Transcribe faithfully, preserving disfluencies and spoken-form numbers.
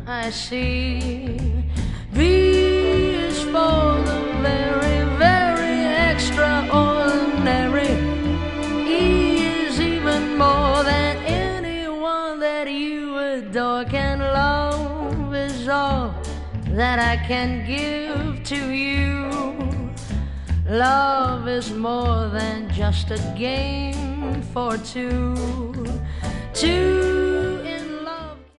I see. V is for the very, very extraordinary. E is even more than anyone that you adore can love. Is all that I can give to you. Love is more than just a game for two. Two